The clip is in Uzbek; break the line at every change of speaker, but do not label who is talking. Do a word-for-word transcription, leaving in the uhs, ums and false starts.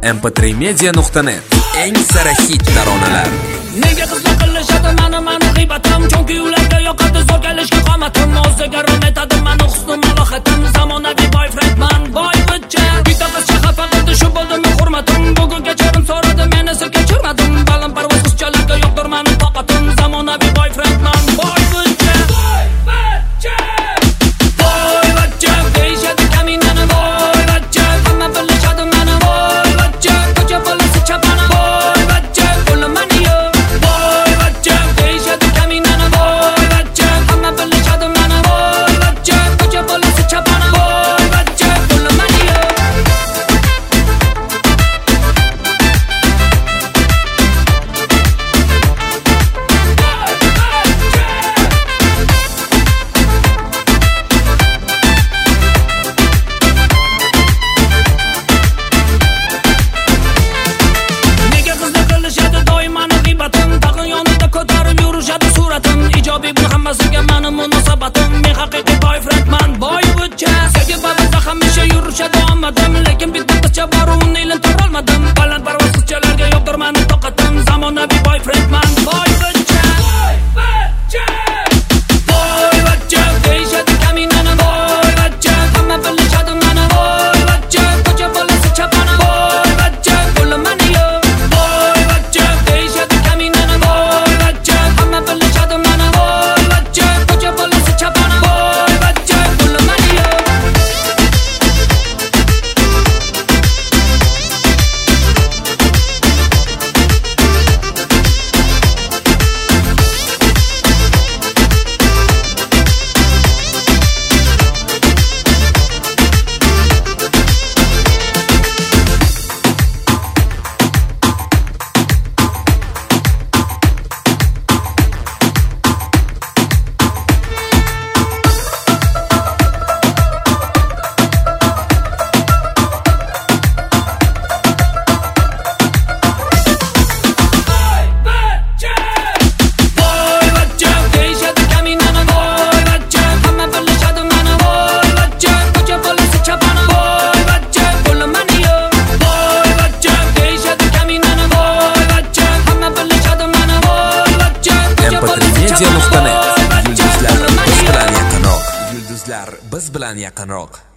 em p tre media nuqta net eng sara hit taronalar.
Nega qizlar qilishadi mani mani g'iybatim, chunki ularga yoqadi zo'r kelishga qomatim. O'ziga rom etadi mani husnim alohatim, zamonaviy boyfriendman, boyvachcha. Bitta qizcha xafa qildi, shu bo'ldimi hurmatim. Bugun kechirim so'radi, meni sil kechirmadim. Baland parvoz qizchalarga yo'qdir mani toqatim, zamonaviy boyfriendman, boyvachcha. Boyvachcha boyvachcha deyishadi kaminani, boyvachcha hamma bilishadi mani, boyvachcha ko'cha bolasi chapani, boyvachcha qo'lim mani yo. Boyvachcha deyishadi kaminani, boyvachcha hamma bilishadi mani, boyvachcha ko'cha bolasi chapani, boyvachcha qo'lim mani yo. Nega qizlar qilishadi doim mani g'iybatim, tag'in yonida ko'tarib yurishadi suratim. Ijobiy bu hammasiga mani munosabatim, men haqiqiy boyfriendman, boyvachcha. Sevgi babida hamisha yurishadi omadim, lekin bitta qizcha bor, uni ilintirib olmadim. Baland parvoz qizchalarga yo'qdir mani toqatim, zamonaviy boyfriendman, boyvachcha. Boyvachcha boyvachcha deyishadi kaminani, boyvachcha hamma bilishadi mani, boyvachcha ko'cha bolasi chapani, boyvachcha qo'lim mani yo. Boyvachcha deyishadi kaminani, boyvachcha hamma bilishadi mani, boyvachcha ko'cha bolasi chapani, boyvachcha qo'lim mani yo. Boyvachcha deyishadi kaminani, boyvachcha hamma bilishadi mani, boyvachcha ko'cha bolasi chapani, boyvachcha qo'lim mani yo. Boyvachcha deyishadi kaminani, boyvachcha hamma bilishadi mani, boyvachcha ko'cha
em p tre
bolasi
media
chapani,
nuqta net
boyvachcha
yulduzlar
qo'lim mani
biz
yo.
bilan yaqinroq. Yulduzlar biz bilan yaqinroq.